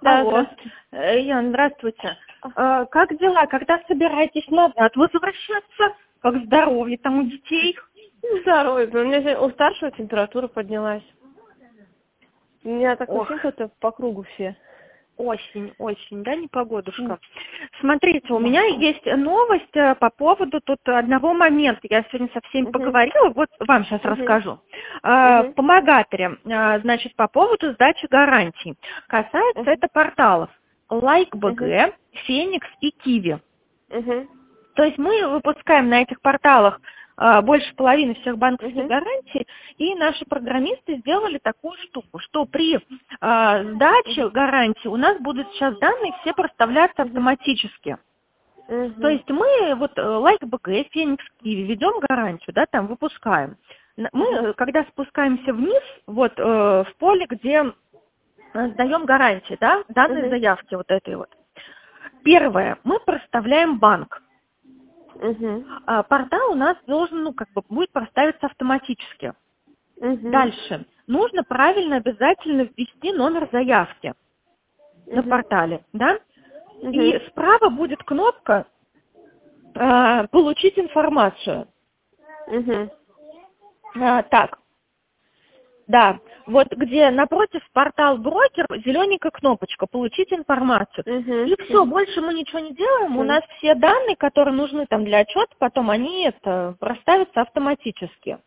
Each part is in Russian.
Да, Алло, здравствуйте. Ян, здравствуйте. Как дела? Когда собираетесь назад возвращаться? Как здоровье там у детей? Здоровье. У меня сегодня у старшего температура поднялась. У меня так Ох, ощущение, по кругу все. очень, да, непогодушка. Смотрите, у Да. меня есть новость по поводу тут одного момента. Я сегодня со всеми Угу. поговорила, вот вам сейчас Угу. расскажу. В Угу. Помогаторе, значит, по поводу сдачи гарантий. Касается Угу. это порталов Угу. LikeBG, Феникс и Киви. Угу. То есть мы выпускаем на этих порталах больше половины всех банковских Угу. гарантий, и наши программисты сделали такую штуку, что при сдаче гарантии у нас будут сейчас данные все проставляться автоматически. То Угу. есть мы вот LikeBG, Феникс, Киви ведем гарантию, да, там выпускаем. Мы, когда спускаемся вниз, вот в поле, где сдаем гарантии, да, данные Угу. заявки вот этой вот. Первое, мы проставляем банк. Угу. Портал у нас должен, будет проставиться автоматически. Угу. Дальше. Нужно правильно обязательно ввести номер заявки на Угу. портале, да? И Угу. справа будет кнопка «Получить информацию». Угу. Так, да, вот где напротив портал брокер, зелененькая кнопочка «Получить информацию». И все, больше мы ничего не делаем, у нас все данные, которые нужны там для отчета, потом они проставятся автоматически.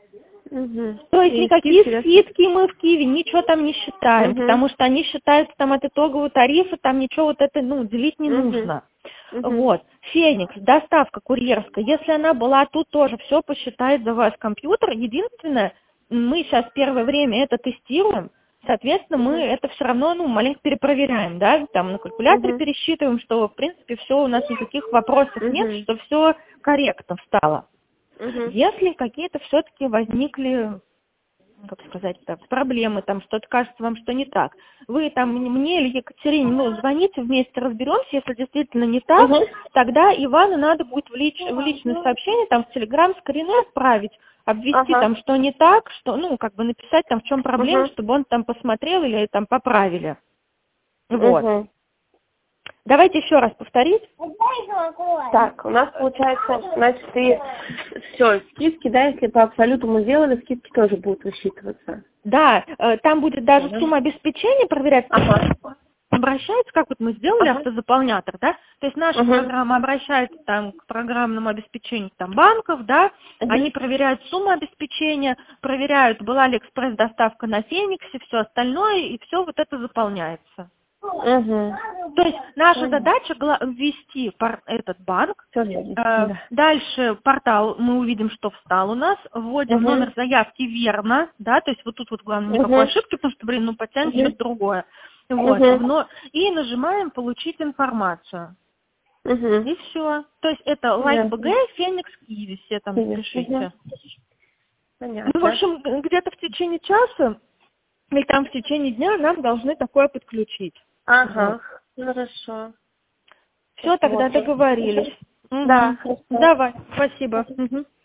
Угу. То есть И никакие скидки, скидки мы в Киеве, ничего там не считаем, да? потому что они считаются там от итогового тарифа, там ничего вот это, делить не Угу. нужно. Угу. Вот. Феникс, доставка курьерская, если она была тут тоже, все посчитает за вас компьютер. Единственное, мы сейчас первое время это тестируем, соответственно, мы это все равно, маленько перепроверяем, да, там на калькуляторе Угу. пересчитываем, что, в принципе, все у нас никаких вопросов нет, Угу. что все корректно встало. Угу. Если какие-то все-таки возникли, как сказать, проблемы, там что-то кажется вам, что не так, вы там мне или Екатерине, звоните, вместе разберемся, если действительно не так, Угу. тогда Ивану надо будет в личное сообщение, там в Телеграм скрины отправить, обвести Ага. там, что не так, что, написать там, в чем проблема, Угу. чтобы он там посмотрел или там поправили. Вот. Угу. Давайте еще раз повторить. Так, у нас получается, значит, и все, скидки, да, если по абсолюту мы сделали, скидки тоже будут высчитываться. Да, там будет даже сумма обеспечения проверяться. Ага. Обращается, как вот мы сделали Ага. автозаполнятор, да, то есть наша Угу. программа обращается там к программному обеспечению там банков, да, они проверяют сумму обеспечения, проверяют, была ли экспресс-доставка на Фениксе, все остальное, и все вот это заполняется. Угу. То есть наша задача ввести этот банк, Все верно. Да. дальше портал, мы увидим, что встал у нас, вводим Угу. номер заявки верно, да, то есть вот тут вот главное никакой ошибки, потому что, потянет что-то другое. Вот, и нажимаем «Получить информацию». Угу. И все. То есть это LikeBG, Феникс, Киви, все там пишите. Понятно. В общем, где-то в течение часа или там в течение дня нам должны такое подключить. Ага. Хорошо. Все, тогда договорились. Да, Угу. хорошо. Давай, спасибо. Угу.